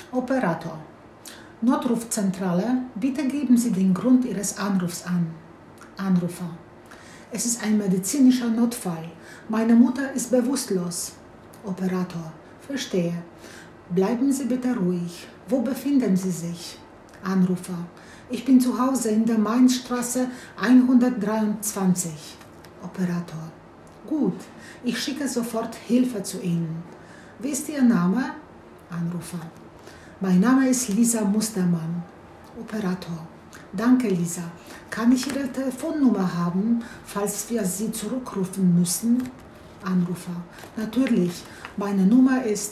Operator. Notrufzentrale, bitte geben Sie den Grund Ihres Anrufs an. Anrufer. Es ist ein medizinischer Notfall. Meine Mutter ist bewusstlos. Operator. Verstehe. Bleiben Sie bitte ruhig. Wo befinden Sie sich? Anrufer. Ich bin zu Hause in der Mainstraße 123. Operator. Gut, ich schicke sofort Hilfe zu Ihnen. Wie ist Ihr Name? Anrufer. Mein Name ist Lisa Mustermann. Operator. Danke, Lisa. Kann ich Ihre Telefonnummer haben, falls wir Sie zurückrufen müssen? Anrufer. Natürlich. Meine Nummer ist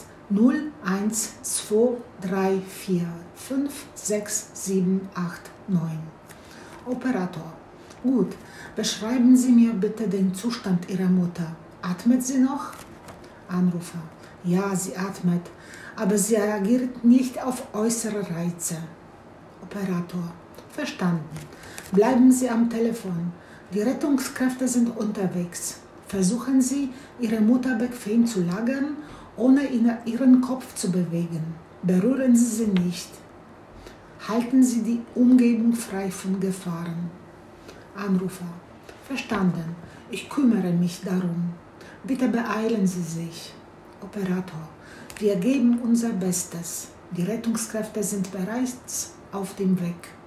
01234567889. Operator. Gut. Beschreiben Sie mir bitte den Zustand Ihrer Mutter. Atmet sie noch? Anrufer. Ja, sie atmet, aber sie reagiert nicht auf äußere Reize. Operator. Verstanden. Bleiben Sie am Telefon. Die Rettungskräfte sind unterwegs. Versuchen Sie, Ihre Mutter bequem zu lagern, ohne Ihren Kopf zu bewegen. Berühren Sie sie nicht. Halten Sie die Umgebung frei von Gefahren. Anrufer. Verstanden. Ich kümmere mich darum. Bitte beeilen Sie sich. Operator. Wir geben unser Bestes. Die Rettungskräfte sind bereits auf dem Weg.